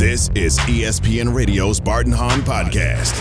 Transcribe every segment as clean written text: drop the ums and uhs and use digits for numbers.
This is ESPN Radio's Bart and Hahn Podcast.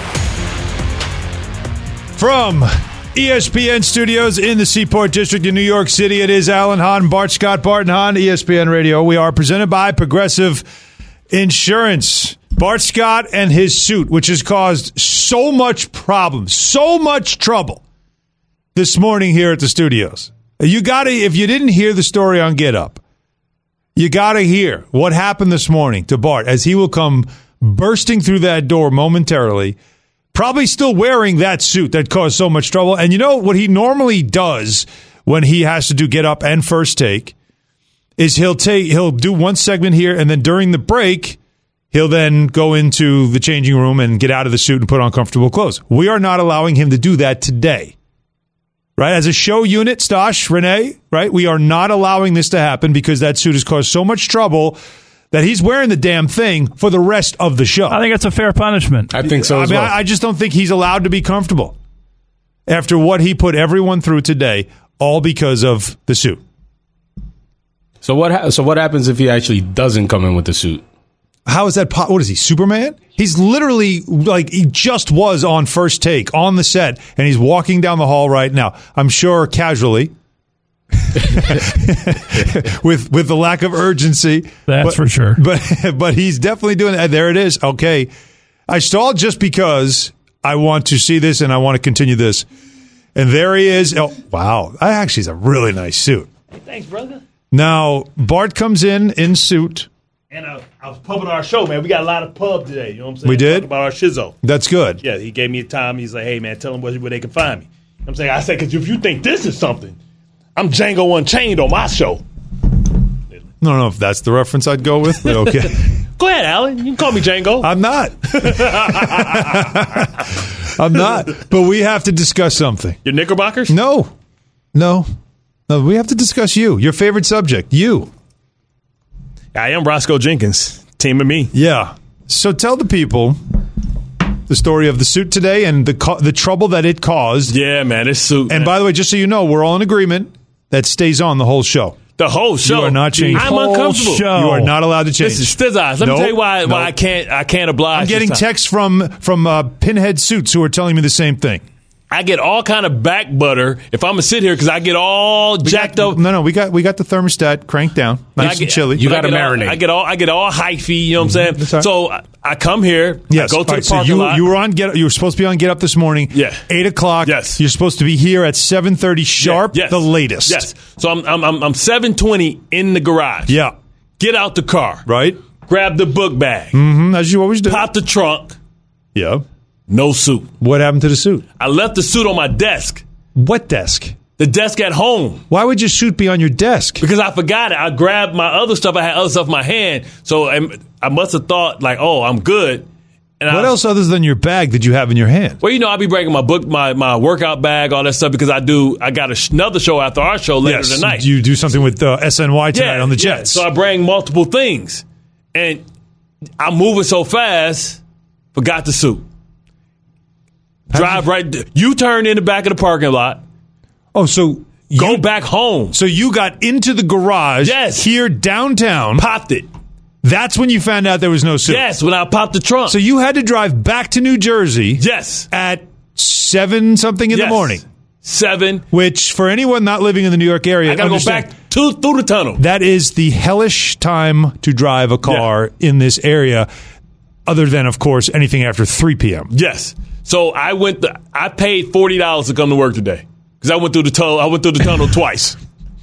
From ESPN Studios in the Seaport District in New York City, it is Alan Hahn, Bart Scott, Bart and Hahn, ESPN Radio. We are presented by Progressive Insurance. Bart Scott and his suit, which has caused so much problems, so much trouble this morning here at the studios. If you didn't hear the story on Get Up, you got to hear what happened this morning to Bart as he will come bursting through that door momentarily, probably still wearing that suit that caused so much trouble. And you know what he normally does when he has to do Get Up and First Take is he'll do one segment here, and then during the break, he'll then go into the changing room and get out of the suit and put on comfortable clothes. We are not allowing him to do that today. Right? As a show unit, Stosh, Renee, right? We are not allowing this to happen because that suit has caused so much trouble that he's wearing the damn thing for the rest of the show. I think that's a fair punishment. I think so as well. I just don't think he's allowed to be comfortable after what he put everyone through today, all because of the suit. So what happens if he actually doesn't come in with the suit? How is that? What is he, Superman? He's literally like he just was on First Take on the set, and he's walking down the hall right now. I'm sure casually, with the lack of urgency. That's for sure. But he's definitely doing that. There it is. Okay, I stalled just because I want to see this and I want to continue this. And there he is. Oh wow! Actually, it's a really nice suit. Hey, thanks, brother. Now Bart comes in suit. And I was pubbing our show, man. We got a lot of pub today. You know what I'm saying? We did? Talking about our shizzo. That's good. Yeah, he gave me a time. He's like, hey, man, tell them where they can find me. You know what I'm saying? I said, because if you think this is something, I'm Django Unchained on my show. I don't know if that's the reference I'd go with, but okay. Go ahead, Alan. You can call me Django. I'm not. I'm not. But we have to discuss something. Your Knickerbockers? No. We have to discuss you. Your favorite subject. You. I am Roscoe Jenkins. Team of me. Yeah. So tell the people the story of the suit today and the trouble that it caused. Yeah, man, this suit. And man. by the way, just so you know, we're all in agreement that stays on the whole show. The whole show. You are not changing. I'm uncomfortable. Show. You are not allowed to change. This is Stiz Eyes. Let me tell you why I can't oblige. I'm getting texts from Pinhead Suits who are telling me the same thing. I get all kind of back butter if I'm gonna sit here because I get all jacked up. No, we got the thermostat cranked down, nice and chilly. You got to marinate. I get all hyphy. You know what I'm saying? Right. So I come here. Yes. I go to the parking lot. You were on Get. You were supposed to be on Get Up this morning. Yeah. 8:00. Yes. You're supposed to be here at 7:30 sharp. Yes. The latest. Yes. So I'm 7:20 in the garage. Yeah. Get out the car. Right. Grab the book bag. As you always do. Pop the trunk. Yeah. No suit. What happened to the suit? I left the suit on my desk. What desk? The desk at home. Why would your suit be on your desk? Because I forgot it. I grabbed my other stuff. I had other stuff in my hand. So I must have thought, like, oh, I'm good. And what else other than your bag did you have in your hand? Well, I'll be bringing my book, my workout bag, all that stuff, because I got another show after our show later tonight. You do something with SNY tonight on the Jets. So I bring multiple things. And I'm moving so fast, forgot the suit. Drive right. You turn in the back of the parking lot. Oh, so go back home. So you got into the garage. Yes. Here downtown. Popped it. That's when you found out there was no suit. Yes, when I popped the trunk. So you had to drive back to New Jersey. Yes. At 7-something in the morning. 7. Which, for anyone not living in the New York area, I got to go back through the tunnel. That is the hellish time to drive a car in this area, other than, of course, anything after 3 p.m. Yes. So I paid $40 to come to work today because I went through the tunnel twice.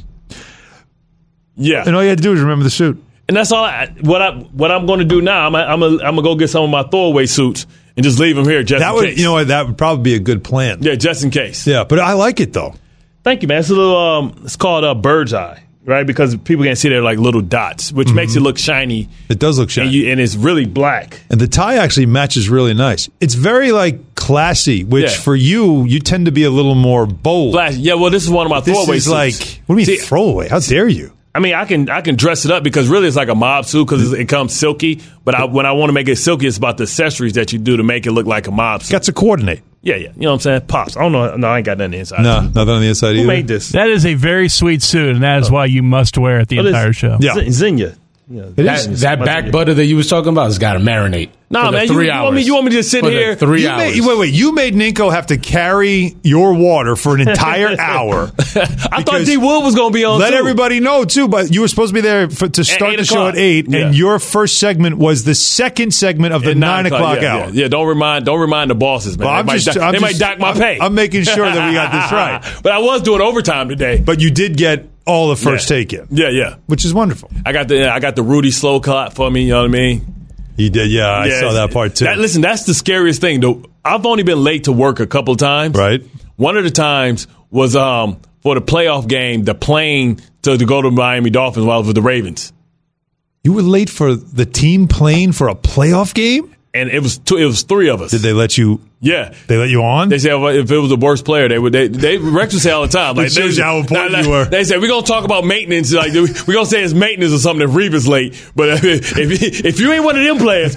Yeah. And all you had to do is remember the suit. And that's all. What I'm going to do now, I'm gonna go get some of my throwaway suits and just leave them here just in case. You know what? That would probably be a good plan. Yeah, just in case. Yeah, but I like it though. Thank you, man. It's a little. It's called bird's eye, right? Because people can't see they're like little dots, which makes it look shiny. It does look shiny, and it's really black. And the tie actually matches really nice. It's very classy, which for you tend to be a little more bold. Flashy. Yeah, well, this is one of my throwaway suits. What do you mean throwaway? How dare you? I mean, I can dress it up because really it's like a mob suit because it comes silky. But when I want to make it silky, it's about the accessories that you do to make it look like a mob suit. Got to coordinate. Yeah. You know what I'm saying? Pops. I don't know. No, I ain't got nothing inside. No, nothing on the inside either. Who made this? That is a very sweet suit, and that is why you must wear it the entire show. Yeah. Xenia. That back butter that you was talking about has got to marinate. Nah, man, 3 hours. You want me to just sit here? 3 hours. You made Ninko have to carry your water for an entire hour. I thought D Wood was going to be on. Let too. everybody know too, but you were supposed to be there to start the show at 8, and your first segment was the second segment of the 9 o'clock hour. Yeah, don't remind the bosses, man. Well, they might dock my pay. I'm making sure that we got this right. But I was doing overtime today. But you did get all the first take in. Yeah. Which is wonderful. I got the Rudy Slow caught for me, you know what I mean? You did, yeah. I saw that part too. Listen, that's the scariest thing. Though I've only been late to work a couple of times. Right. One of the times was for the playoff game, the plane to go to Miami Dolphins while I was with the Ravens. You were late for the team plane for a playoff game? And it was 3 of us. Did they let you? Yeah, they let you on. They said if it was the worst player, they would. Rex would say all the time, like, shows you how important you were. They said we're gonna talk about maintenance, like we're gonna say it's maintenance or something if Reba's late. But if you ain't one of them players,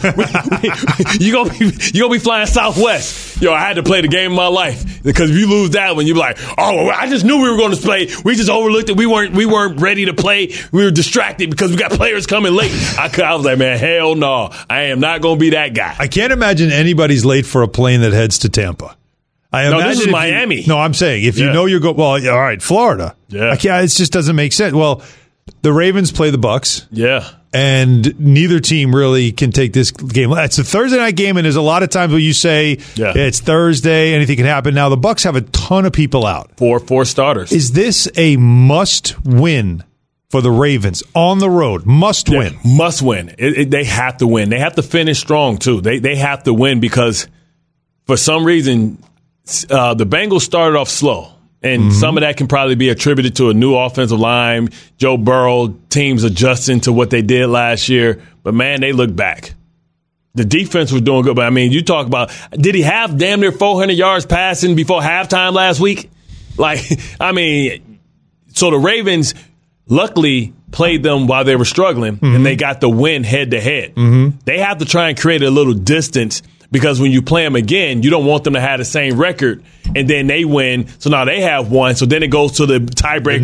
you gonna be flying Southwest. Yo, I had to play the game of my life because if you lose that one, you're like, oh, I just knew we were going to play. We just overlooked it. We weren't ready to play. We were distracted because we got players coming late. I was like, man, hell no, I am not gonna be that guy. I can't imagine anybody's late for a plane that heads to Tampa. This is Miami. I'm saying if you know you're going, well, all right, Florida. Yeah. It just doesn't make sense. Well, the Ravens play the Bucs. Yeah. And neither team really can take this game. It's a Thursday night game, and there's a lot of times where you say it's Thursday, anything can happen. Now, the Bucs have a ton of people out. Four starters. Is this a must-win for the Ravens on the road? Must win. Must win. They have to win. They have to finish strong, too. They have to win because for some reason, the Bengals started off slow. And some of that can probably be attributed to a new offensive line, Joe Burrow, teams adjusting to what they did last year. But, man, they look back. The defense was doing good. But, I mean, you talk about, did he have damn near 400 yards passing before halftime last week? Like, I mean, so the Ravens luckily played them while they were struggling, and they got the win head-to-head. They have to try and create a little distance because when you play them again, you don't want them to have the same record, and then they win. So now they have one. So then it goes to the tiebreaker,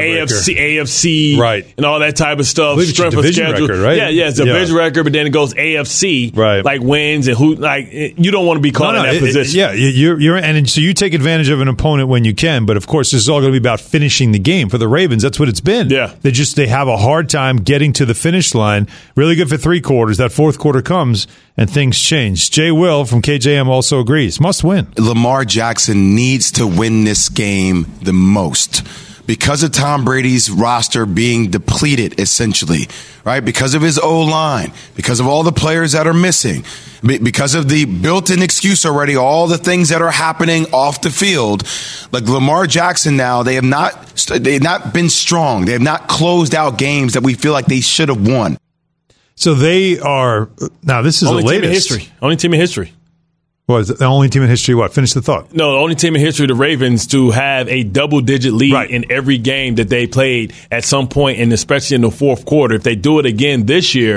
AFC, right, and all that type of stuff. Strength of schedule, record, right? Yeah, it's a division record, but then it goes AFC, right, like wins and who. Like you don't want to be caught in that position. You're and so you take advantage of an opponent when you can. But of course, this is all going to be about finishing the game for the Ravens. That's what it's been. Yeah, they have a hard time getting to the finish line. Really good for 3 quarters. That fourth quarter comes and things change. Jay Will from KJM also agrees. Must win. Lamar Jackson needs to win this game the most because of Tom Brady's roster being depleted, essentially, right? Because of his O-line, because of all the players that are missing, because of the built-in excuse already, all the things that are happening off the field. Like Lamar Jackson now, they've not been strong. They have not closed out games that we feel like they should have won. So they are now. This is only the latest team in history. Only team in history. What is it? The only team in history? What? Finish the thought. No, the only team in history, the Ravens, to have a double-digit lead in every game that they played at some point, and especially in the fourth quarter. If they do it again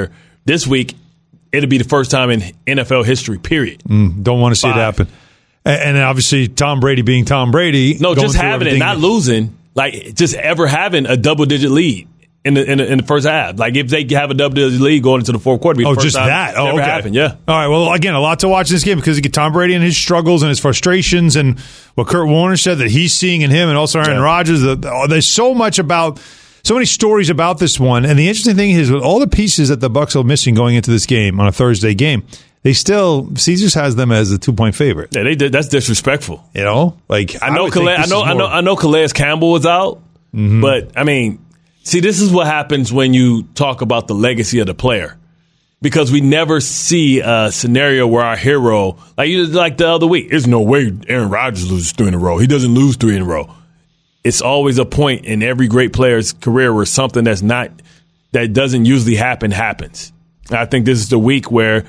this week, it'll be the first time in NFL history. Period. Don't want to see it happen. And obviously, Tom Brady being Tom Brady. No, just having it, not losing. Like just ever having a double-digit lead. In the first half, like if they have a double-digit lead going into the fourth quarter, it'd be the first time that. Never happened. Yeah. All right. Well, again, a lot to watch in this game because you get Tom Brady and his struggles and his frustrations and what Kurt Warner said that he's seeing in him, and also Aaron Rodgers. There's so many stories about this one. And the interesting thing is, with all the pieces that the Bucs are missing going into this game on a Thursday game, Caesars has them as a 2-point favorite. Yeah, they did. That's disrespectful. You know, like I know Calais Campbell was out, but I mean. See, this is what happens when you talk about the legacy of the player, because we never see a scenario where our hero, like the other week, there's no way Aaron Rodgers loses 3 in a row. He doesn't lose 3 in a row. It's always a point in every great player's career where something that doesn't usually happens. And I think this is the week where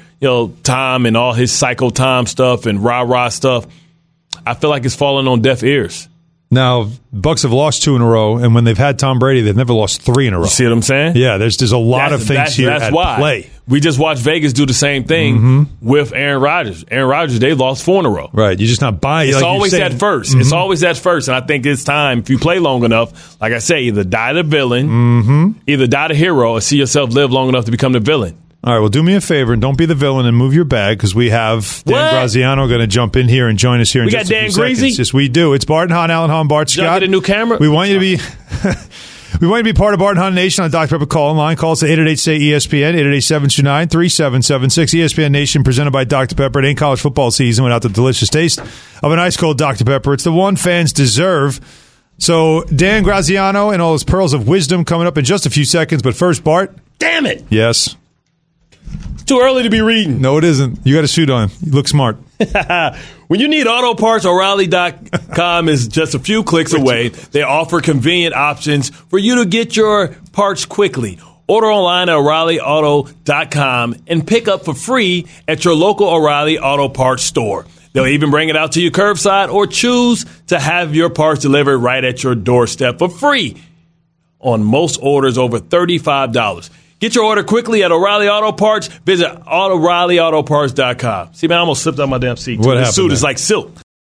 Tom and all his psycho Tom stuff and rah-rah stuff, I feel like it's falling on deaf ears. Now, Bucks have lost 2 in a row, and when they've had Tom Brady, they've never lost 3 in a row. You see what I'm saying? Yeah, there's a lot of things here at play. We just watched Vegas do the same thing with Aaron Rodgers. Aaron Rodgers, they lost 4 in a row. Right. You're just not buying. It's always at first. It's always at first. And I think it's time, if you play long enough, like I say, either die the villain, either die the hero, or see yourself live long enough to become the villain. All right, well, do me a favor and don't be the villain and move your bag because we have Dan Graziano going to jump in here and join us here in just a few seconds. We got Dan Greasy? Yes, we do. It's Bart and Hahn, Alan Hahn, Bart Scott. Get a new camera? We want you to be... We want you to be part of Bart and Hahn Nation on Dr. Pepper call line. Call us at 888-SAY-ESPN, 888-729-3776. ESPN Nation presented by Dr. Pepper. It ain't college football season without the delicious taste of an ice-cold Dr. Pepper. It's the one fans deserve. So Dan Graziano and all his pearls of wisdom coming up in just a few seconds. But first, Bart. Damn it. Yes. Too early to be reading. No, it isn't. You got a suit on. You look smart. When you need auto parts, O'Reilly.com is just a few clicks away. They offer convenient options for you to get your parts quickly. Order online at O'ReillyAuto.com and pick up for free at your local O'Reilly Auto Parts store. They'll even bring it out to you curbside or choose to have your parts delivered right at your doorstep for free on most orders over $35. Get your order quickly at O'Reilly Auto Parts. Visit O'ReillyAutoParts.com. See, man, I almost slipped out my damn seat. What happened? This suit is like silk.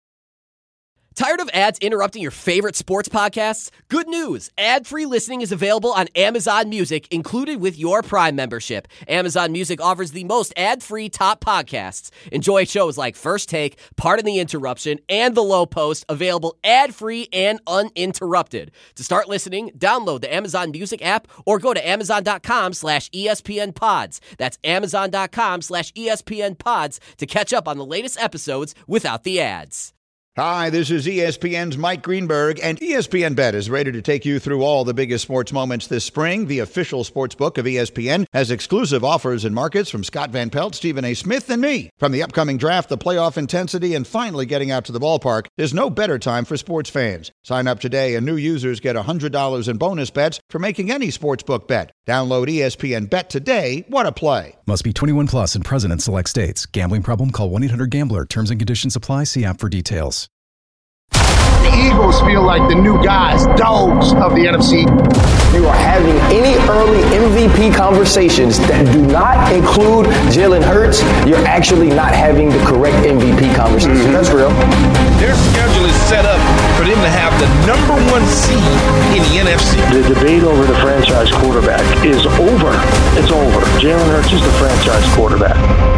Tired of ads interrupting your favorite sports podcasts? Good news. Ad-free listening is available on Amazon Music, included with your Prime membership. Amazon Music offers the most ad-free top podcasts. Enjoy shows like First Take, Pardon the Interruption, and The Low Post, available ad-free and uninterrupted. To start listening, download the Amazon Music app or go to Amazon.com/ESPN Pods. That's Amazon.com/ESPN Pods to catch up on the latest episodes without the ads. Hi, this is ESPN's Mike Greenberg, and ESPN Bet is ready to take you through all the biggest sports moments this spring. The official sports book of ESPN has exclusive offers and markets from Scott Van Pelt, Stephen A. Smith, and me. From the upcoming draft, the playoff intensity, and finally getting out to the ballpark, there's no better time for sports fans. Sign up today, and new users get $100 in bonus bets for making any sportsbook bet. Download ESPN Bet today. What a play. Must be 21 plus and present in select states. Gambling problem? Call 1-800-GAMBLER. Terms and conditions apply. See app for details. The Eagles feel like the new guys, dogs of the NFC. You are having any early MVP conversations that do not include Jalen Hurts, you're actually not having the correct MVP conversation. That's real. Their schedule is set up for them to have the number 1 seed in the NFC. The debate over the franchise quarterback is over. It's over. Jalen Hurts is the franchise quarterback.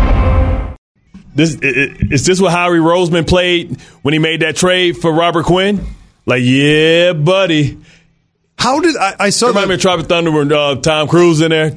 Is this what Howie Roseman played when he made that trade for Robert Quinn? Like, yeah, buddy. How did I saw that? Remember Tropic Thunder when Tom Cruise in there?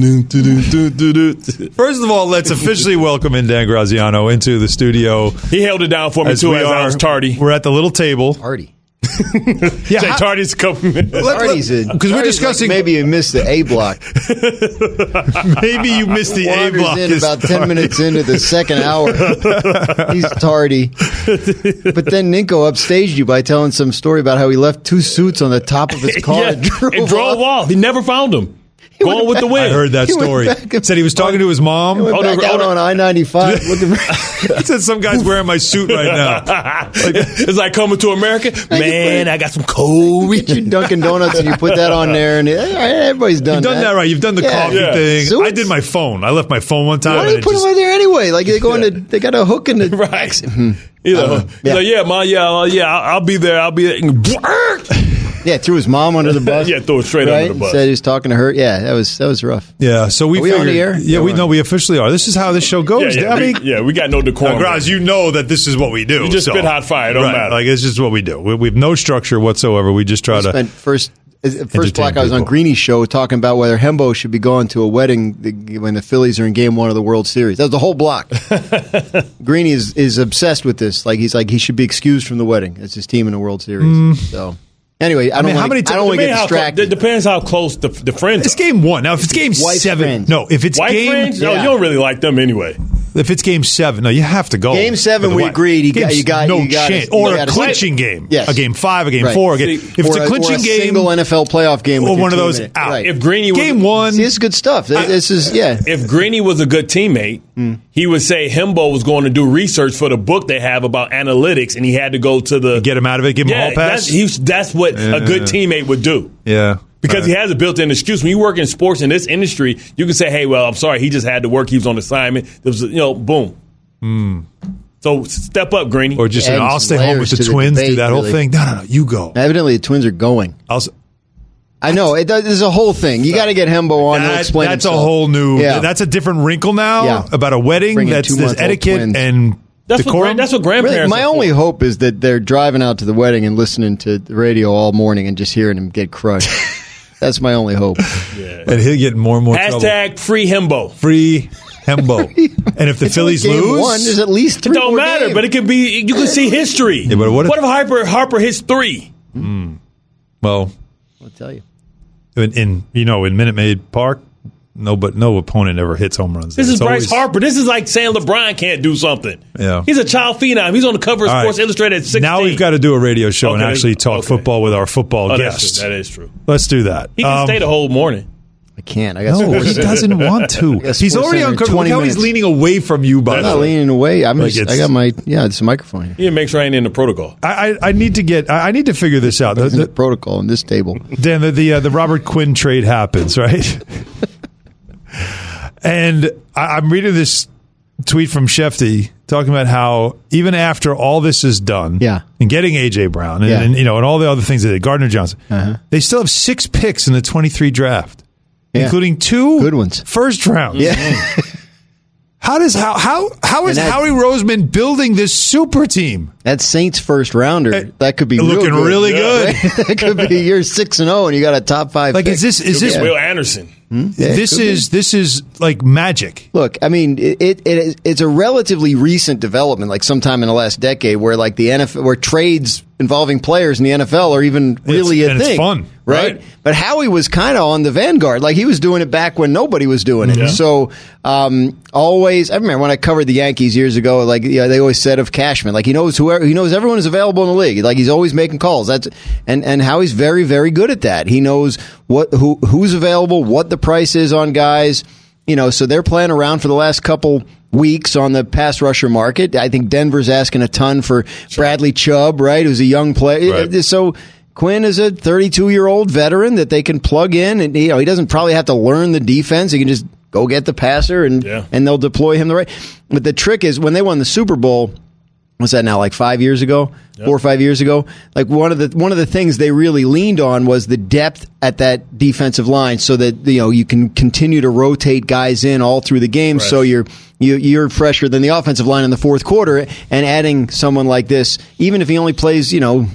First of all, let's officially welcome in Dan Graziano into the studio. He held it down for me, too, as I was tardy. We're at the little table. Tardy. Yeah, Tardy's coming. Tardy's in. Because we're discussing. Like maybe you missed the A block. Maybe you missed the A block. In about 10 minutes into the second hour. He's tardy. But then Ninko upstaged you by telling some story about how he left 2 suits on the top of his car and drove off. He never found them. Going with the wind. I heard that story. Said he was talking to his mom. He went back out on I-95 looking for... He said some guy's wearing my suit right now. It's like Coming to America. Man, I got some cold. You get your Dunkin' Donuts and you put that on there, and everybody's done that. You've done that right. You've done the coffee thing. Suits? I did my phone. I left my phone one time. Why do you put them right there anyway? Like they go into, they got a hook in the right. He's like, yeah, Ma, I'll be there. I'll be there. Yeah, threw his mom under the bus. Yeah, threw it straight under the bus. Said he was talking to her. Yeah, that was rough. Yeah, so we figured, on the air? Yeah, we officially are. This is how this show goes. We got no decorum. Graz, you know that this is what we do. You just spit hot fire. It don't matter. Like it's just what we do. We have no structure whatsoever. We just try to. Spent first block. I was on Greeny's show talking about whether Hembo should be going to a wedding when the Phillies are in Game 1 of the World Series. That was the whole block. Greeny is obsessed with this. Like he's like he should be excused from the wedding. It's his team in the World Series. So. Anyway, I don't want to get distracted. It depends how close the friends are. It's Game 1. Now, if it's Game 7. Friends. No, if it's White Game... friends? No, you don't really like them anyway. If it's Game 7, no, you have to go. Game 7, we agreed. You got no chance. Or a clinching game. Yes. A Game 5, a Game 4. If it's a clinching game, single NFL playoff game, or one of those out. Right. If Greeny was Game 1, this is good stuff. If Greeny was a good teammate, he would say Hembo was going to do research for the book they have about analytics, and he had to go to the get him out of it, give him a hall pass. That's what a good teammate would do. Yeah. Because he has a built-in excuse. When you work in sports in this industry, you can say, hey, well, I'm sorry, he just had to work. He was on assignment. There was, boom. So step up, Greeny. Or just, I'll stay home with the Twins, do that whole thing. No, you go. Evidently, the Twins are going. I know. There's a whole thing. You got to get Hembo on to explain That's himself. a whole new, that's a different wrinkle now about a wedding. There's etiquette twins. And that's decorum. What grandparents really, my only hope is that they're driving out to the wedding and listening to the radio all morning and just hearing him get crushed. That's my only hope. Yeah. And he'll get more and more trouble. # free Hembo. Free Hembo. And if the Phillies lose, there's at least 3 It don't matter, games. but it could be. You can see history. Yeah, but what if Harper hits 3? Well, I'll tell you. In Minute Maid Park, no opponent ever hits home runs. This is Bryce Harper. This is like saying LeBron can't do something. Yeah. He's a child phenom. He's on the cover of Sports Illustrated at 16. Now we've got to do a radio show and actually talk football with our football guests. That is true. Let's do that. He can stay the whole morning. I can't. I got no, he doesn't want to. He's already on cover. Look how he's leaning away from you, by I'm the way. not leaning away. I got my it's a microphone here. He makes sure I ain't in the protocol. I need to figure this out. The protocol on this table. Dan, the Robert Quinn trade happens, right? And I'm reading this tweet from Shefty talking about how even after all this is done, and getting A.J. Brown and all the other things that they did, Gardner Johnson, they still have 6 picks in the 23 draft, including 2 good ones, first rounds. Yeah. How is Howie Roseman building this super team? That Saints first rounder, that could be looking good. really good. That could be you're 6-0 and you got a top 5 pick. Is this Will Anderson? This is like magic. Look, I mean, it's a relatively recent development, like sometime in the last decade, where like the NFL, where trades involving players in the NFL are even really a thing. It's fun, right? But Howie was kind of on the vanguard, like he was doing it back when nobody was doing it. So always, I remember when I covered the Yankees years ago, like they always said of Cashman, like he knows everyone is available in the league, like he's always making calls. And Howie's very, very good at that. He knows who's available, what the price is on guys. So they're playing around for the last couple weeks on the pass rusher market. I think Denver's asking a ton for Bradley Chubb, right? Who's a young player. Right. So Quinn is a 32-year-old veteran that they can plug in, and he doesn't probably have to learn the defense. He can just go get the passer, and they'll deploy him the right. But the trick is when they won the Super Bowl. What's that now? Like 5 years ago, 4 or 5 years ago. Like one of the things they really leaned on was the depth at that defensive line, so that you can continue to rotate guys in all through the game. Right. So you're fresher than the offensive line in the fourth quarter, and adding someone like this, even if he only plays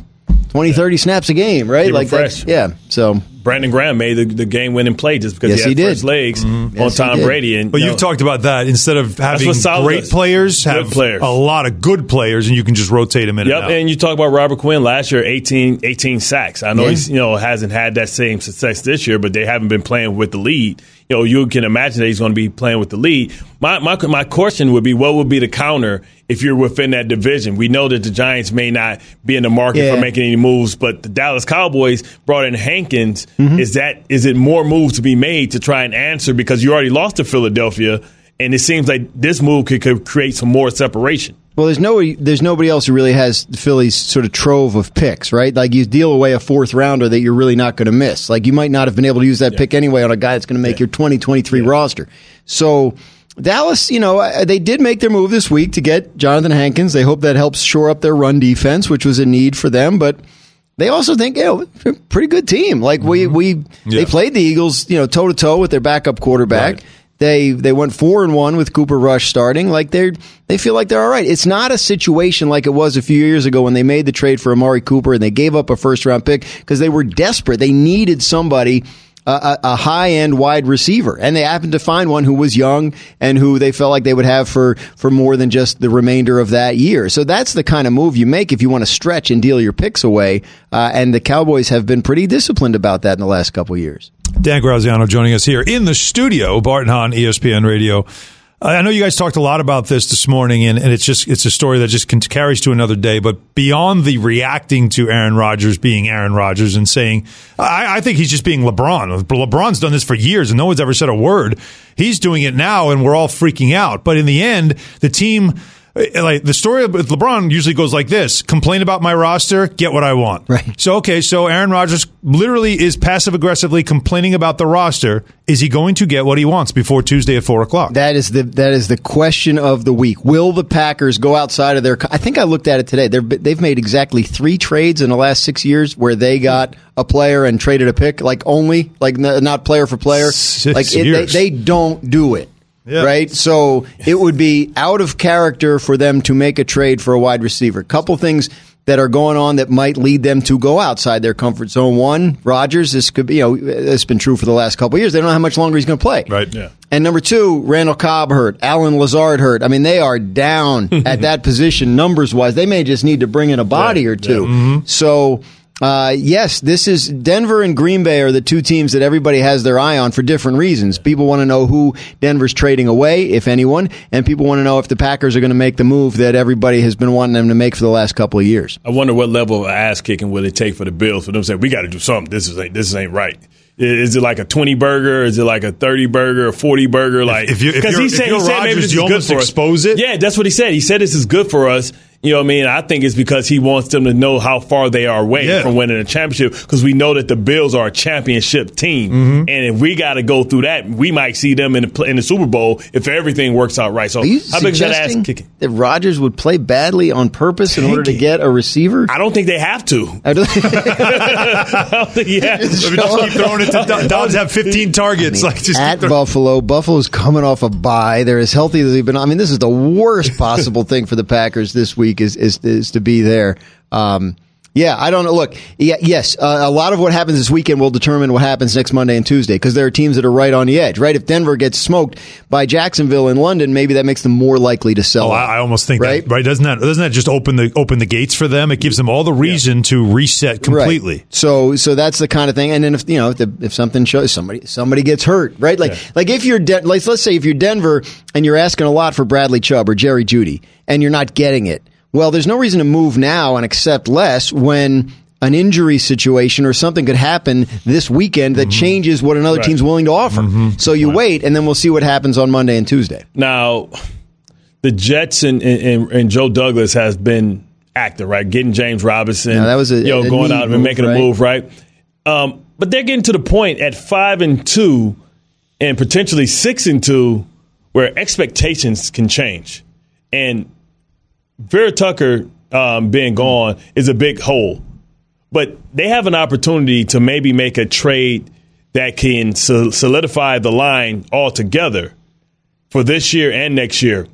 20, 30 snaps a game, right? Keep like fresh. that. Yeah. So Brandon Graham made the game-winning play just because he had fresh legs on Tom Brady. But you've talked about that. Instead of having great players, have a lot of good players, and you can just rotate them in and out. And you talk about Robert Quinn last year, 18 sacks. I know he's hasn't had that same success this year, but they haven't been playing with the lead. You can imagine that he's going to be playing with the lead. My question would be, what would be the counter if you're within that division? We know that the Giants may not be in the market for making any moves, but the Dallas Cowboys brought in Hankins. Is it more moves to be made to try and answer, because you already lost to Philadelphia, and it seems like this move could create some more separation? Well, there's nobody else who really has the Phillies' sort of trove of picks, right? Like you deal away a 4th rounder that you're really not going to miss. Like you might not have been able to use that pick anyway on a guy that's going to make your 2023 roster. So Dallas, they did make their move this week to get Jonathan Hankins. They hope that helps shore up their run defense, which was a need for them, but they also think, pretty good team. Like they played the Eagles, toe to toe with their backup quarterback. Right. They went 4-1 with Cooper Rush starting. Like they feel like they're all right. It's not a situation like it was a few years ago when they made the trade for Amari Cooper and they gave up a 1st-round pick because they were desperate. They needed somebody, a high-end wide receiver, and they happened to find one who was young and who they felt like they would have for more than just the remainder of that year. So that's the kind of move you make if you want to stretch and deal your picks away. And the Cowboys have been pretty disciplined about that in the last couple of years. Dan Graziano joining us here in the studio, Bart and Hahn, ESPN Radio. I know you guys talked a lot about this morning, and it's a story that just carries to another day. But beyond the reacting to Aaron Rodgers being Aaron Rodgers and saying, I think he's just being LeBron. LeBron's done this for years, and no one's ever said a word. He's doing it now, and we're all freaking out. But in the end, the team... Like the story with LeBron usually goes like this: complain about my roster, get what I want. Right. So Aaron Rodgers literally is passive aggressively complaining about the roster. Is he going to get what he wants before Tuesday at 4:00? That is the question of the week. Will the Packers go outside of their? I think I looked at it today. They've made exactly 3 trades in the last 6 years where they got a player and traded a pick, not player for player. 6 years. They don't do it. Yeah. Right? So it would be out of character for them to make a trade for a wide receiver. Couple things that are going on that might lead them to go outside their comfort zone. One, Rodgers, this could be, it's been true for the last couple of years. They don't know how much longer he's going to play. Right. Yeah. And number 2, Randall Cobb hurt. Alan Lazard hurt. I mean, they are down at that position numbers-wise. They may just need to bring in a body or two. Yeah. Mm-hmm. So... yes, this is Denver and Green Bay are the 2 teams that everybody has their eye on for different reasons. People want to know who Denver's trading away, if anyone, and people want to know if the Packers are going to make the move that everybody has been wanting them to make for the last couple of years. I wonder what level of ass kicking will it take for the Bills for them to say, we got to do something. This ain't right. Is it like a 20 burger? Is it like a 30 burger, a 40 burger? Like, if you're Rodgers, maybe this you is good almost for expose us. it. Yeah, that's what he said. He said this is good for us. You know what I mean? I think it's because he wants them to know how far they are away from winning a championship, because we know that the Bills are a championship team. Mm-hmm. And if we got to go through that, we might see them in the Super Bowl if everything works out right. So are you how big is that ass kicking? That Rodgers would play badly on purpose in order to get a receiver? I don't think they have to. I don't think he has to. Just keep throwing it to Dodds have 15 targets. At Buffalo. Buffalo's coming off a bye. They're as healthy as they've been. I mean, this is the worst possible thing for the Packers this week is to be there. I don't know. Look, yes, a lot of what happens this weekend will determine what happens next Monday and Tuesday, because there are teams that are right on the edge, right? If Denver gets smoked by Jacksonville in London, maybe that makes them more likely to sell. I almost think that, right? Doesn't that just open the gates for them? It gives them all the reason to reset completely. Right. So that's the kind of thing. And then if something shows somebody gets hurt, right? Like if you're let's say if you're Denver and you're asking a lot for Bradley Chubb or Jerry Jeudy and you're not getting it. Well, there's no reason to move now and accept less when an injury situation or something could happen this weekend that changes what another team's willing to offer. Mm-hmm. So you wait, and then we'll see what happens on Monday and Tuesday. Now, the Jets and Joe Douglas has been active, right? Getting James Robinson, that was going out and making a move, right? But they're getting to the point at 5-2 and potentially 6-2 where expectations can change. And Vera Tucker being gone is a big hole. But they have an opportunity to maybe make a trade that can solidify the line altogether for this year and next year.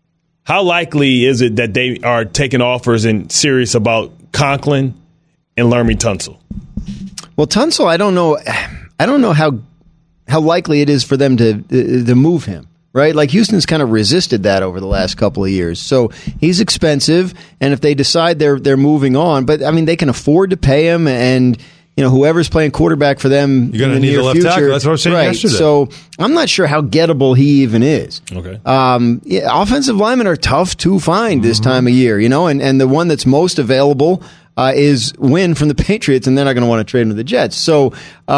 How likely is it that they are taking offers and serious about Conklin and Laremy Tunsil? Well, Tunsil, I don't know how likely it is for them to move him. Right? Like Houston's kind of resisted that over the last couple of years. So he's expensive, and if they decide they're moving on, but I mean they can afford to pay him, and whoever's playing quarterback for them, you're going to need a left tackle. That's what I was saying yesterday. So I'm not sure how gettable he even is. Okay. Offensive linemen are tough to find this time of year, and the one that's most available is Wynn from the Patriots, and they're not going to want to trade him to the Jets. So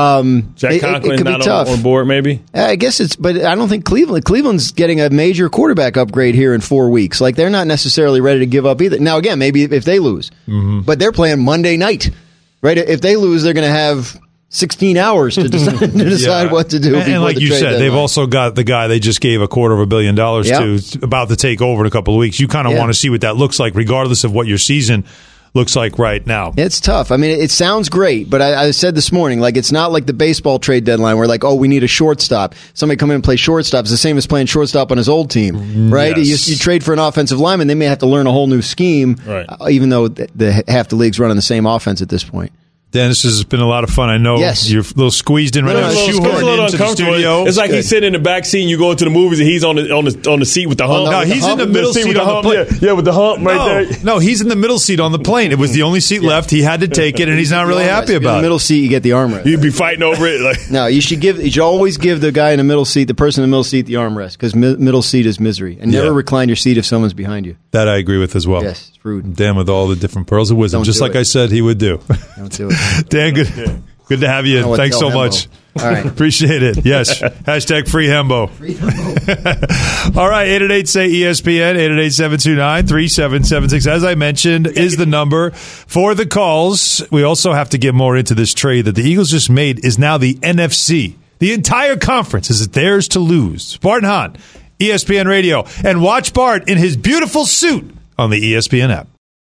Jack Conklin could not be tough. On board, maybe? I guess but I don't think Cleveland's getting a major quarterback upgrade here in 4 weeks. Like, they're not necessarily ready to give up either. Now, again, maybe if they lose. Mm-hmm. But they're playing Monday night, right? If they lose, they're going to have 16 hours to decide what to do. And like you said, they've also got the guy they just gave $250 million to, about to take over in a couple of weeks. You kind of want to see what that looks like, regardless of what your season looks like right now. It's tough. I mean, it sounds great, but I said this morning, like, it's not like the baseball trade deadline where, like, we need a shortstop. Somebody come in and play shortstop. It's the same as playing shortstop on his old team, right? Yes. You trade for an offensive lineman, they may have to learn a whole new scheme, right. Even though half the league's running the same offense at this point. Dan, this has been a lot of fun. I know you're a little squeezed in right now. It's a little uncomfortable. It's like he's sitting in the back seat and you go into the movies and he's on the seat with the hump. No, he's in the middle seat on the plane. Yeah, with the hump right there. No, he's in the middle seat on the plane. It was the only seat left. He had to take it, and he's not really happy about it. In the middle seat, you get the armrest. You'd be fighting over it. No, you should always give the guy in the middle seat, the person in the middle seat, the armrest, because middle seat is misery. And never recline your seat if someone's behind you. That I agree with as well. Yes, it's rude. Dan with all the different pearls of wisdom, just like I said he would do. Don't do it. Dan, good to have you. Thanks so much. All right. Appreciate it. Yes. Hashtag free Hembo. All right. 888-SAY-ESPN, 888-729-3776. As I mentioned, is the number for the calls. We also have to get more into this trade that the Eagles just made is now the NFC. The entire conference is theirs to lose. Bart and Hahn, ESPN Radio. And watch Bart in his beautiful suit on the ESPN app.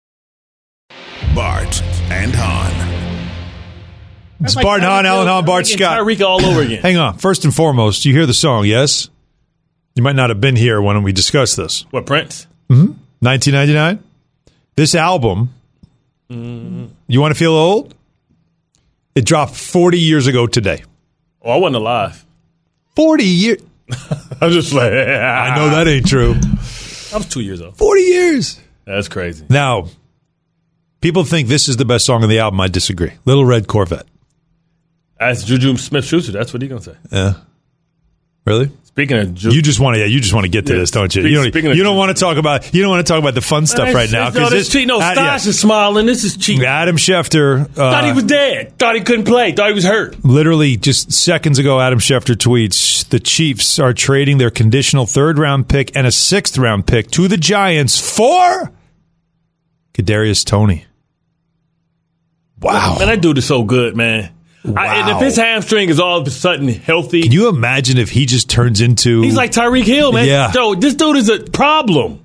Bart and Hahn. It's Bart and Hahn, Alan Hahn, Bart Scott. Tyreek all over again. Hang on. First and foremost, you hear the song, yes? You might not have been here when we discussed this. What, Prince? 1999? This album, you want to feel old? It dropped 40 years ago today. Oh, I wasn't alive. 40 years? I'm just like, I know that ain't true. I was 2 years old. 40 years. That's crazy. Now, people think this is the best song on the album. I disagree. Little Red Corvette. That's Juju Smith-Schuster. That's what he's gonna say. Yeah. Really? Speaking of you just want to get to this, don't you? You don't want to talk about the fun stuff right now because it's cheating. No, Stosh is smiling. This is cheating. Adam Schefter thought he was dead. Thought he couldn't play. Thought he was hurt. Literally just seconds ago, Adam Schefter tweets: the Chiefs are trading their conditional 3rd-round pick and a 6th-round pick to the Giants for Kadarius Toney. Wow, man, that dude is so good, man. Wow. And if his hamstring is all of a sudden healthy, can you imagine if he just turns into? He's like Tyreek Hill, man. Yeah. So this dude is a problem.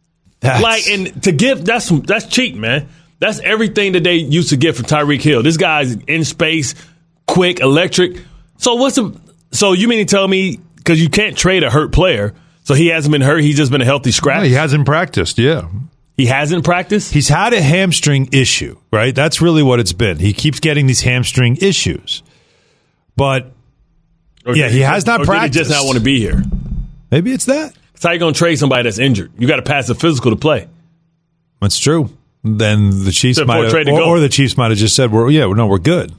And to give that's cheating, man. That's everything that they used to get from Tyreek Hill. This guy's in space, quick, electric. So so you mean to tell me because you can't trade a hurt player? So he hasn't been hurt. He's just been a healthy scratch. No, he hasn't practiced. Yeah. He hasn't practiced? He's had a hamstring issue, right? That's really what it's been. He keeps getting these hamstring issues. But, he has not practiced. Did he just not want to be here? Maybe it's that. That's how you going to trade somebody that's injured. You got to pass a physical to play. That's true. Then the Chiefs might have, or the Chiefs might have just said, we're good.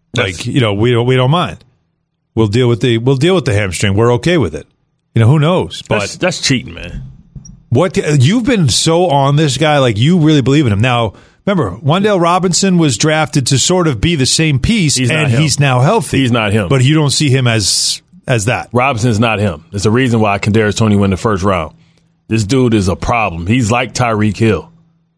We don't mind. We'll deal with the hamstring. We're okay with it. Who knows? But that's cheating, man. What you've been so on this guy, like you really believe in him. Now, remember, Wan'Dale Robinson was drafted to sort of be the same piece, he's now healthy. He's not him, but you don't see him as that. Robinson's not him. There's a reason why Kadarius Toney went the 1st round. This dude is a problem. He's like Tyreek Hill.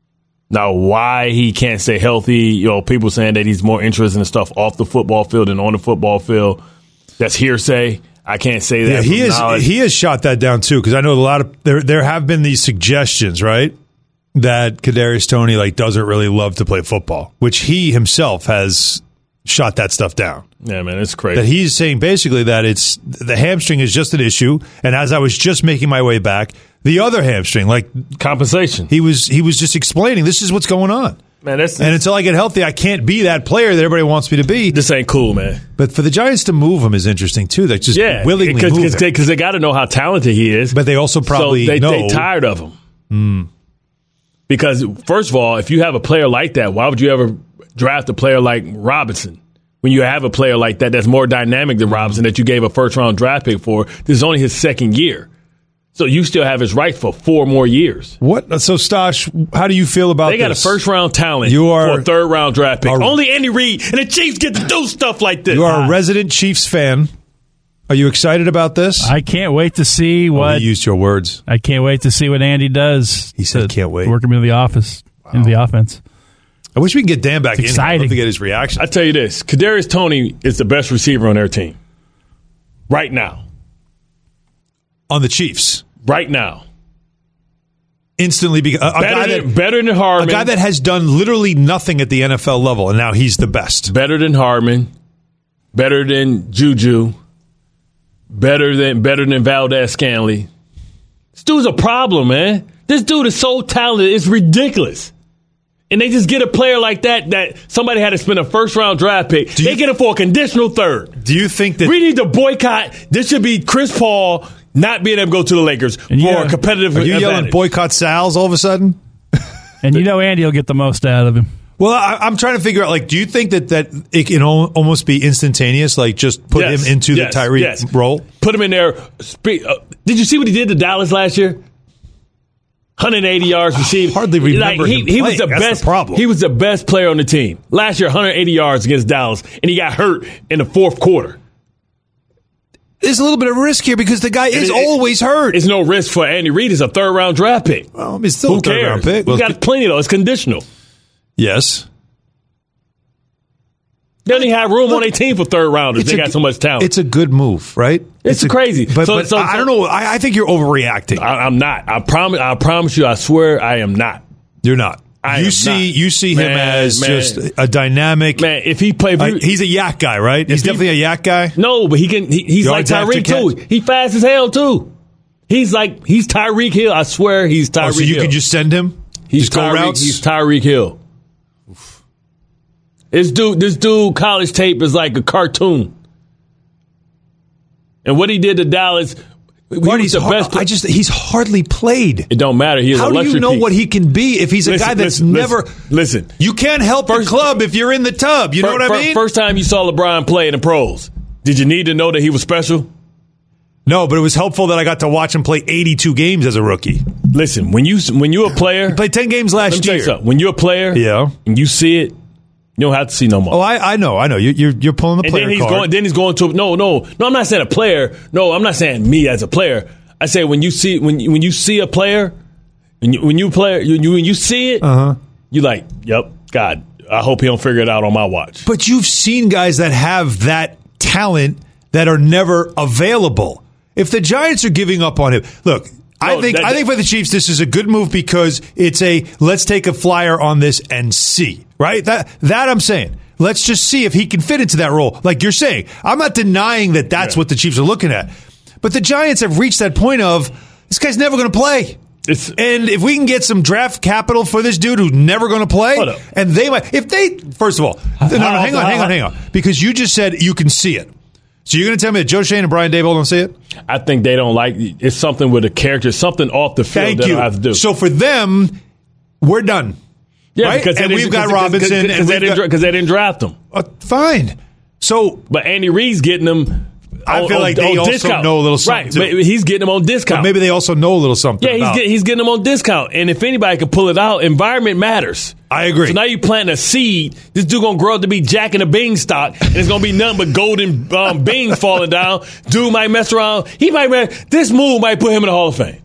Now, why he can't stay healthy? People saying that he's more interested in stuff off the football field than on the football field. That's hearsay. I can't say that. Yeah, he has shot that down too because I know a lot of there have been these suggestions, right, that Kadarius Toney doesn't really love to play football, which he himself has shot that stuff down. Yeah, man, it's crazy. That he's saying basically that it's the hamstring is just an issue, and as I was just making my way back, the other hamstring, compensation. He was just explaining this is what's going on. Man, and until I get healthy, I can't be that player that everybody wants me to be. This ain't cool, man. But for the Giants to move him is interesting, too. They just willingly move him. Because they got to know how talented he is. But they also probably know. They're tired of him. Because, first of all, if you have a player like that, why would you ever draft a player like Robinson? When you have a player like that that's more dynamic than Robinson that you gave a 1st-round draft pick for, this is only his 2nd year. So you still have his right for 4 more years. What? So, Stosh, how do you feel about this? They got a 1st-round talent for a 3rd-round draft pick. Only Andy Reid and the Chiefs get to do stuff like this. You are a resident Chiefs fan. Are you excited about this? I can't wait to see what... He used your words. I can't wait to see what Andy does. He said, can't wait. Work him into the office, into the offense. I wish we could get Dan back in here. I'd love to get his reaction. I tell you this. Kadarius Toney is the best receiver on their team. Right now. On the Chiefs. Right now. Instantly. Better than Hardman. A guy that has done literally nothing at the NFL level, and now he's the best. Better than Hardman. Better than Juju. Better than Valdez-Scantling. This dude's a problem, man. This dude is so talented. It's ridiculous. And they just get a player like that somebody had to spend a first-round draft pick. They get him for a conditional third. Do you think that... We need to boycott. This should be Chris Paul not being able to go to the Lakers for a competitive advantage. Are you yelling boycott Sal's all of a sudden? And Andy will get the most out of him. Well, I'm trying to figure out, like, do you think that it can almost be instantaneous, like just put him into the Tyreek role? Put him in there. Did you see what he did to Dallas last year? 180 yards received. Hardly remember him he was playing. That's the problem. He was the best player on the team. Last year, 180 yards against Dallas, and he got hurt in the fourth quarter. There's a little bit of risk here because the guy is always hurt. It's no risk for Andy Reid. It's a third-round draft pick. Well, it's still a third-round pick. We got plenty, though. It's conditional. Yes. They only have room on their team for third-rounders. They got so much talent. It's a good move, right? It's crazy. But I don't know. I think you're overreacting. I'm not. I promise you, I swear I am not. You're not. You see him as just a dynamic. Man, if he play, he's a yak guy, right? He's definitely a yak guy. No, but he's like Tyreek too. He fast as hell too. He's Tyreek Hill. I swear he's Tyreek Hill. So you can just send him? He's Tyreek Hill. This dude college tape is like a cartoon. And what he did to Dallas, he's the best. He's hardly played. It don't matter. How do you know what he can be if he's a guy that's never... Listen. You can't help the club if you're in the tub. You know what I mean? First time you saw LeBron play in the pros, did you need to know that he was special? No, but it was helpful that I got to watch him play 82 games as a rookie. Listen, when you're a player... He played 10 games last year. When you're a player and you see it, you don't have to see no more. Oh, I know. You're pulling the player card. Then he's going to no. I'm not saying a player. No, I'm not saying me as a player. I say when you see a player, when you see it, you like, yep, God, I hope he don't figure it out on my watch. But you've seen guys that have that talent that are never available. If the Giants are giving up on him, look. I think for the Chiefs, this is a good move because it's let's take a flyer on this and see, right? That I'm saying. Let's just see if he can fit into that role. Like you're saying, I'm not denying that that's what the Chiefs are looking at. But the Giants have reached that point of, this guy's never going to play. And if we can get some draft capital for this dude who's never going to play, and they might, first of all, hang on. Because you just said you can see it. So you're going to tell me that Joe Shane and Brian Daboll don't see it? I think they don't like it. It's something with the character, something off the field that they have to do. So for them, we're done. Yeah, right? Because we've got Robinson. Because they didn't draft him. Fine. But Andy Reid's getting them. I feel like they also know a little something. Right, but he's getting them on discount. But maybe they also know a little something. Yeah, he's getting them on discount. And if anybody can pull it out, environment matters. I agree. So now you plant a seed. This dude gonna grow up to be Jack in the Beanstalk, and it's gonna be nothing but golden beans falling down. Dude might mess around. This move might put him in the Hall of Fame.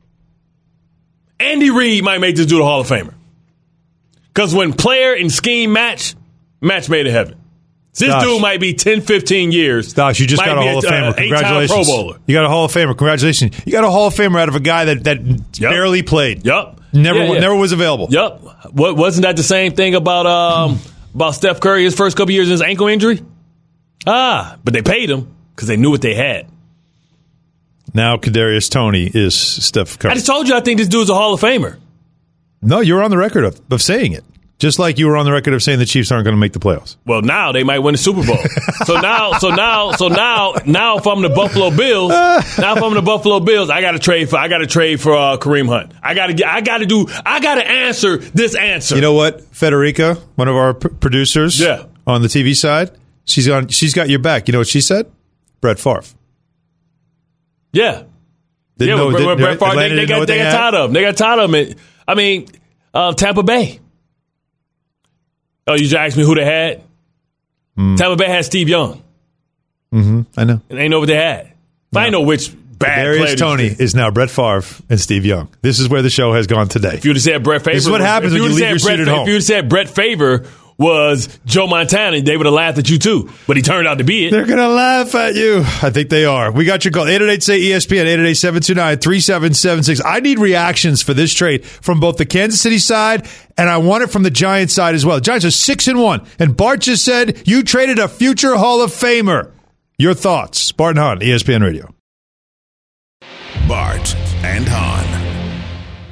Andy Reid might make this dude a Hall of Famer. Because when player and scheme match made in heaven. This dude might be 10, 15 years. Dosh, you just got a Hall of Famer. Congratulations. 8-time Pro Bowler. You got a Hall of Famer. Congratulations. You got a Hall of Famer out of a guy that barely played. Yep. Never was available. Yep. Wasn't that the same thing about Steph Curry his first couple years in his ankle injury? But they paid him because they knew what they had. Now Kadarius Toney is Steph Curry. I just told you I think this dude's a Hall of Famer. No, you were on the record of saying it. Just like you were on the record of saying the Chiefs aren't going to make the playoffs. Well, now they might win the Super Bowl. So now, if I'm the Buffalo Bills, I got to trade for Kareem Hunt. I got to answer this answer. You know what, Federica, one of our producers, on the TV side, she's got your back. You know what she said? Brett Favre. Yeah. Brett Favre. They got tired of him. They got tired of him. Tampa Bay. Oh, you just asked me who they had? Tampa Bay had Steve Young. Mm-hmm. I know. And they know what they had. I know which bad player. Kadarius Toney is now Brett Favre and Steve Young. This is where the show has gone today. If you would have said Brett Favre. This is what happens when you leave your seat at home. If you would have said Brett Favre was Joe Montana, they would have laughed at you too. But he turned out to be it. They're going to laugh at you. I think they are. We got your call. 888-SAY-ESPN, 888-729-3776. I need reactions for this trade from both the Kansas City side, and I want it from the Giants side as well. The Giants are 6-1, and Bart just said you traded a future Hall of Famer. Your thoughts. Bart and Hahn, ESPN Radio. Bart and Hahn.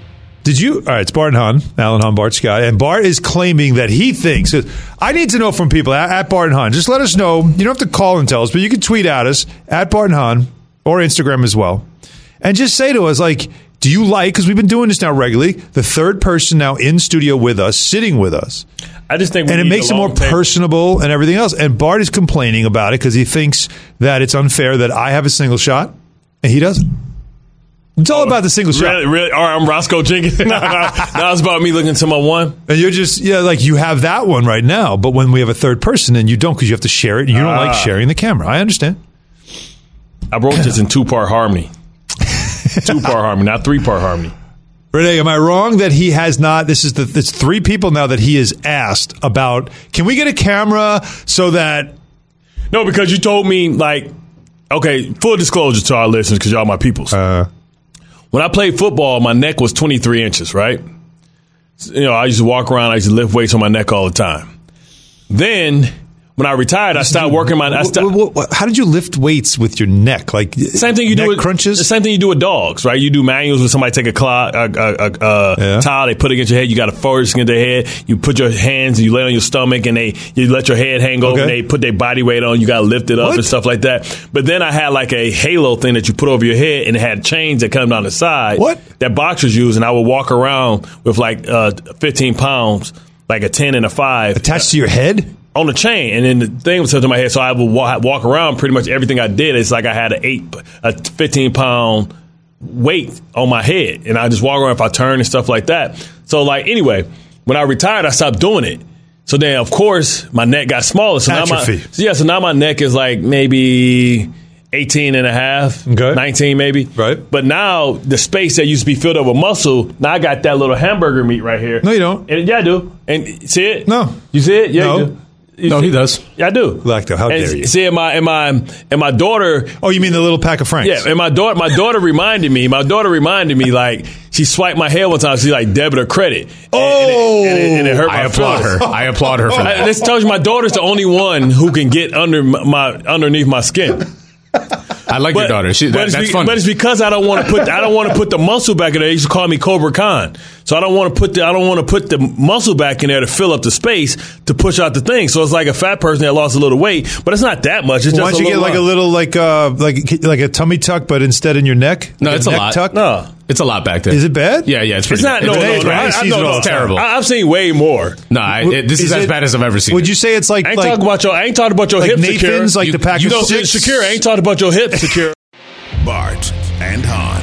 Did you? All right, it's Bart and Hahn, Alan Hahn, Bart Scott, and Bart is claiming that he thinks. I need to know from people at Bart and Hahn. Just let us know. You don't have to call and tell us, but you can tweet at us at Bart and Hahn or Instagram as well, and just say to us like, do you like? Because we've been doing this now regularly. The third person now in studio with us, sitting with us. I just think, and it makes it more personable and everything else. And Bart is complaining about it because he thinks that it's unfair that I have a single shot and he doesn't. It's all about the single shot. Really? All right, I'm Roscoe Jenkins. Now it's about me looking to my one. And you're just, like you have that one right now, but when we have a third person and you don't because you have to share it and you don't like sharing the camera. I understand. I wrote this in 2-part harmony. 2-part harmony, not 3-part harmony. Renee, am I wrong that he has not? It's 3 people now that he has asked about. Can we get a camera so that? No, because you told me okay. Full disclosure to our listeners, because y'all my peoples. When I played football, my neck was 23 inches. Right. I used to walk around. I used to lift weights on my neck all the time. Then. When I retired, I stopped working my. How did you lift weights with your neck? Like same thing you do with crunches. The same thing you do with dogs, right? You do manuals when somebody take a towel, they put it against your head. You got to force against their head. You put your hands and you lay on your stomach, and you let your head hang over. And they put their body weight on. You got to lift it up and stuff like that. But then I had like a halo thing that you put over your head, and it had chains that come down the side. That boxers use, and I would walk around with 15 pounds, like a 10 and a 5 attached to your head. On the chain, and then the thing was to my head, so I would walk around. Pretty much everything I did, it's like I had a 15-pound weight on my head, and I just walk around if I turn and stuff like that. So, anyway, when I retired, I stopped doing it. So then, of course, my neck got smaller. So now my neck is maybe 18 and a half, 19 maybe. Right. But now the space that used to be filled up with muscle, now I got that little hamburger meat right here. No, you don't. Yeah, I do. And see it? No. You see it? Yeah, no. you do. No, he does. Yeah, I do. Lacto, how dare you? See, and my daughter. Oh, you mean the little pack of Franks? Yeah, and my daughter reminded me. She swiped my hair one time. She's like debit or credit. And it hurt my feelings. I applaud her for that. This tells you my daughter's the only one who can get underneath my skin. I like your daughter. That's funny. But it's because I don't want to put the muscle back in there. They used to call me Cobra Khan. So I don't want to put the muscle back in there to fill up the space to push out the thing. So it's like a fat person that lost a little weight, but it's not that much. It's why don't you get a little like a tummy tuck, but instead in your neck? No, it's a lot. Tuck? No, it's a lot back there. Is it bad? Yeah, it's pretty. It's not. bad. It's terrible. I've seen way more. No, this is as bad as I've ever seen. Would you say it's like? I ain't talking about your hips, Nathan's, like the pack of six. Shakira, I ain't talking about your hips, Shakira. Bart and Hahn.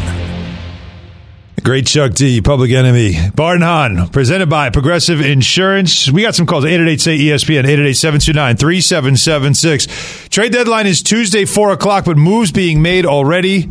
Great Chuck D, Public Enemy. Bart and Hahn, presented by Progressive Insurance. We got some calls. 888-SAY-ESPN, 888-729-3776. Trade deadline is Tuesday, 4 o'clock, but moves being made already.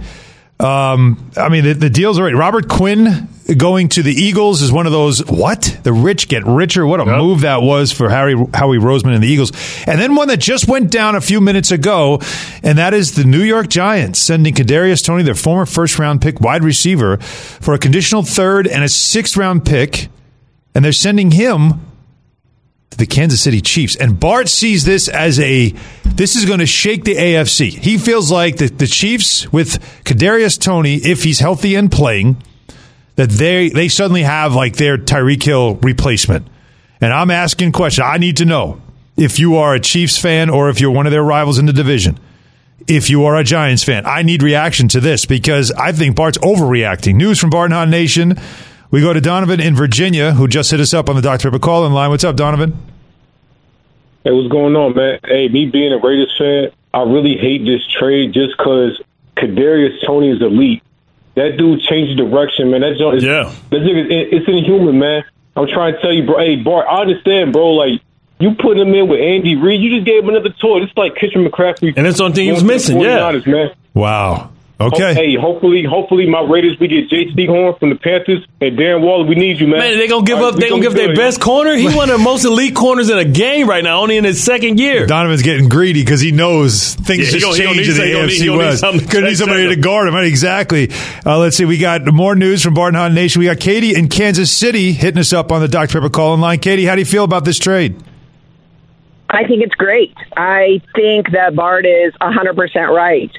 The deal's already. Robert Quinn going to the Eagles is one of those, what? The rich get richer. What a move that was for Howie Roseman and the Eagles. And then one that just went down a few minutes ago, and that is the New York Giants sending Kadarius Toney, their former first-round pick wide receiver, for a conditional third and a sixth-round pick, and they're sending him to the Kansas City Chiefs. And Bart sees this as this is going to shake the AFC. He feels like the Chiefs, with Kadarius Toney, if he's healthy and playing, that they suddenly have like their Tyreek Hill replacement. And I'm asking questions. I need to know if you are a Chiefs fan or if you're one of their rivals in the division. If you are a Giants fan, I need reaction to this because I think Bart's overreacting. News from Bart and Hahn Nation. We go to Donovan in Virginia, who just hit us up on the Dr. Pepper call-in line. What's up, Donovan? Hey, what's going on, man? Hey, me being a Raiders fan, I really hate this trade just because Kadarius Toney is elite. That dude changed direction, man. It's inhuman, man. I'm trying to tell you, bro. Hey, Bart, I understand, bro. Like, you put him in with Andy Reid, you just gave him another toy. It's like Christian McCaffrey. And that's the only thing he was missing, man. Wow. Okay. Hey, hopefully my Raiders, we get J.C. Horn from the Panthers and Darren Waller. We need you, man. Man, they gonna give up. They gonna give their best corner. He's one of the most elite corners in a game right now, only in his second year. Donovan's getting greedy because he knows things just change in the AFC West. Gonna need somebody to guard him. Right, exactly. Let's see. We got more news from Bart and Hahn Nation. We got Katie in Kansas City hitting us up on the Dr. Pepper call-in line. Katie, how do you feel about this trade? I think it's great. I think that Bart is 100% right.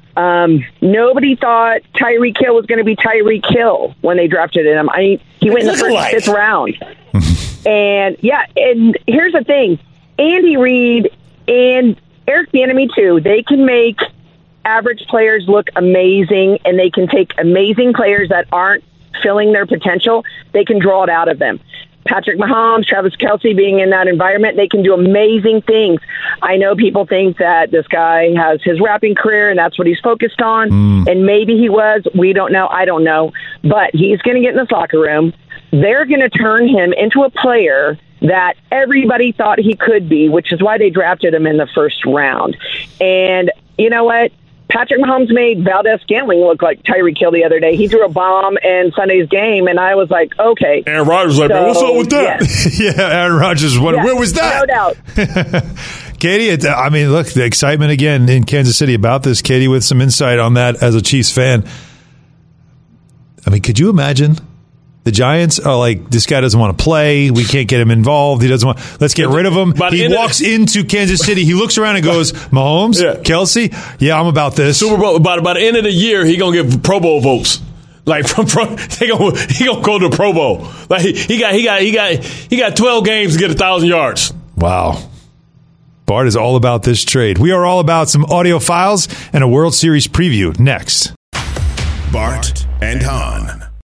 Nobody thought Tyreek Hill was going to be Tyreek Hill when they drafted him. He went in the first, fifth round. And here's the thing. Andy Reid and Eric Bieniemy too, they can make average players look amazing, and they can take amazing players that aren't filling their potential. They can draw it out of them. Patrick Mahomes, Travis Kelce, being in that environment, they can do amazing things. I know people think that this guy has his rapping career and that's what he's focused on, and maybe he was. We don't know. I don't know. But he's going to get in this locker room. They're going to turn him into a player that everybody thought he could be, which is why they drafted him in the first round. And you know what? Patrick Mahomes made Valdez-Scantling look like Tyreek Hill the other day. He threw a bomb in Sunday's game, and I was like, okay. Aaron Rodgers was like, man, what's up with that? Yes. Aaron Rodgers, where was that? No doubt. Katie, look, the excitement again in Kansas City about this. Katie, with some insight on that as a Chiefs fan. Could you imagine? The Giants are like, this guy doesn't want to play. We can't get him involved. He doesn't want. Let's get rid of him. He walks into Kansas City. He looks around and goes, Mahomes, Kelce, I'm about this. Super Bowl. By the end of the year, he gonna get Pro Bowl votes. Like he gonna go to Pro Bowl. Like he got 12 games to get 1,000 yards. Wow. Bart is all about this trade. We are all about some audio files and a World Series preview next. Bart and Hahn.